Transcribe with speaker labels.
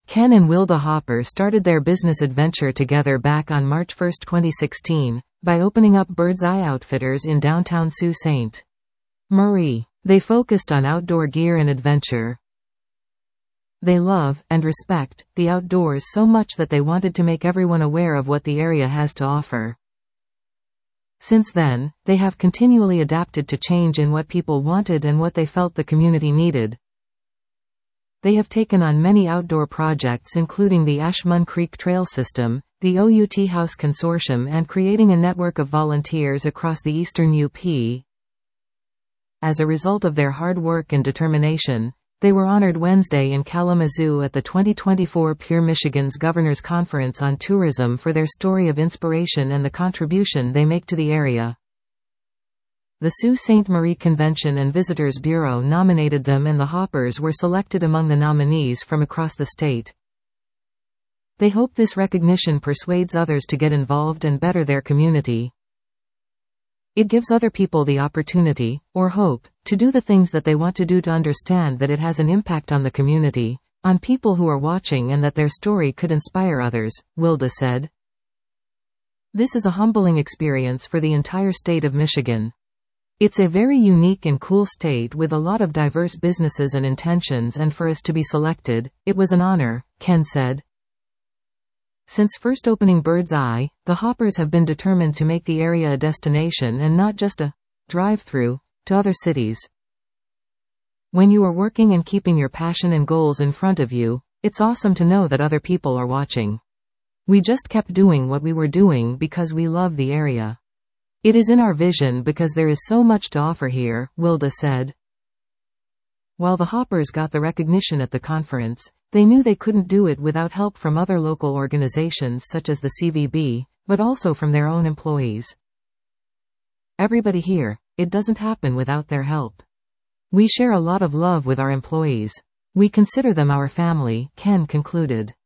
Speaker 1: Ken and Wilda Hopper started their business adventure together back on March 1, 2016, by opening up Bird's Eye Outfitters in downtown Sault Ste. Marie. They focused on outdoor gear and adventure. They love, and respect, the outdoors so much that they wanted to make everyone aware of what the area has to offer. Since then, they have continually adapted to change in what people wanted and what they felt the community needed. They have taken on many outdoor projects including the Ashmun Creek Trail System, the OUT House Consortium and creating a network of volunteers across the eastern UP. As a result of their hard work and determination, they were honored Wednesday in Kalamazoo at the 2024 Pure Michigan's Governor's Conference on Tourism for their story of inspiration and the contribution they make to the area. The Sault Ste. Marie Convention and Visitors Bureau nominated them and the Hoppers were selected among the nominees from across the state. They hope this recognition persuades others to get involved and better their community. It gives other people the opportunity, or hope, to do the things that they want to do, to understand that it has an impact on the community, on people who are watching, and that their story could inspire others, Wilda said. This is a humbling experience for the entire state of Michigan. It's a very unique and cool state with a lot of diverse businesses and intentions, and for us to be selected, it was an honor, Ken said. Since first opening Bird's Eye, the Hoppers have been determined to make the area a destination and not just a drive-through to other cities. When you are working and keeping your passion and goals in front of you, it's awesome to know that other people are watching. We just kept doing what we were doing because we love the area. It is in our vision because there is so much to offer here, Wilda said. While the Hoppers got the recognition at the conference, they knew they couldn't do it without help from other local organizations such as the CVB, but also from their own employees. Everybody here, it doesn't happen without their help. We share a lot of love with our employees. We consider them our family, Ken concluded.